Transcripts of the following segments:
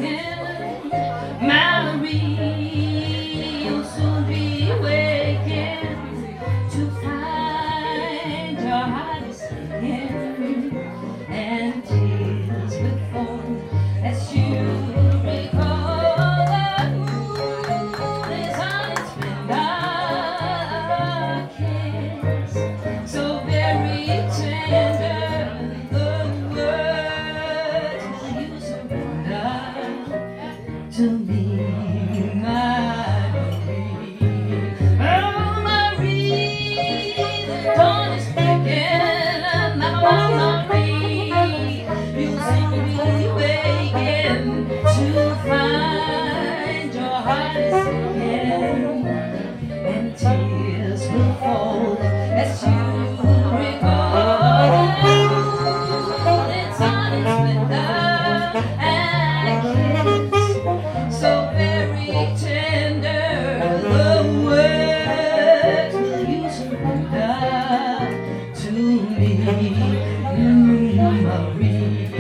again. Marie, you'll soon be waking to find your heart is singing, and tears will fall as you recall the moon is on its window kiss, so very tender. To me, Marie, oh Marie, the dawn is breaking, and now Marie, you'll soon be waking to find your heart is singing, and tears will fall as you recall the moon, it's on its window and kiss. So very tender, the words will you surrender to me, Marie.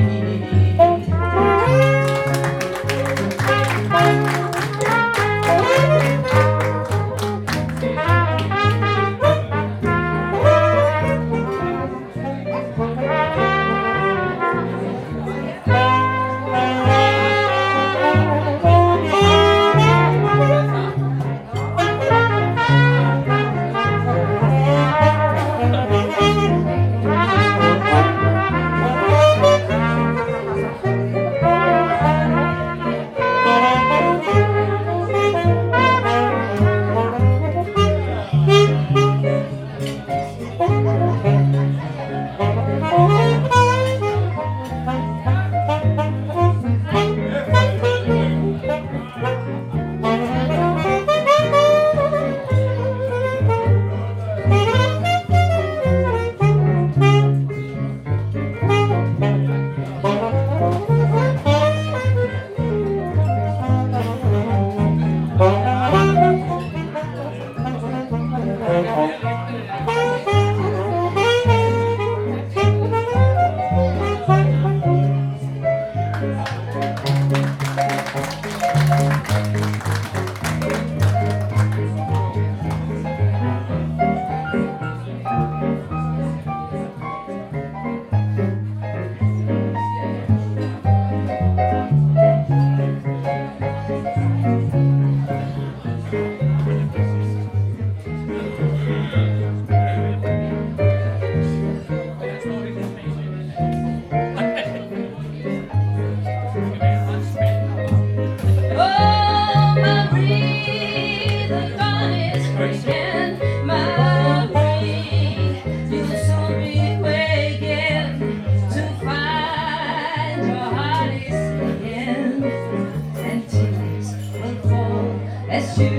As you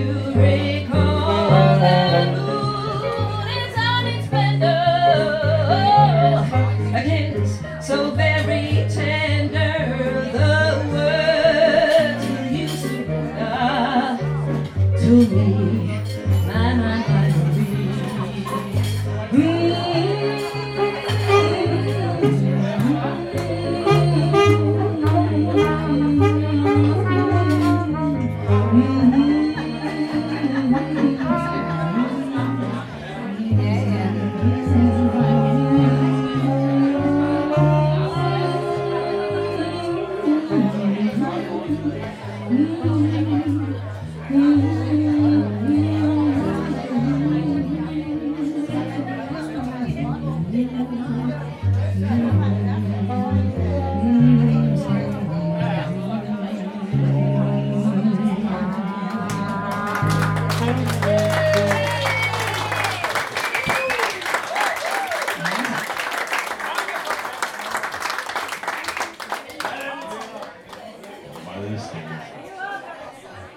recall the moon is on its window, a kiss so very tender, the words will you surrender to me, my These things.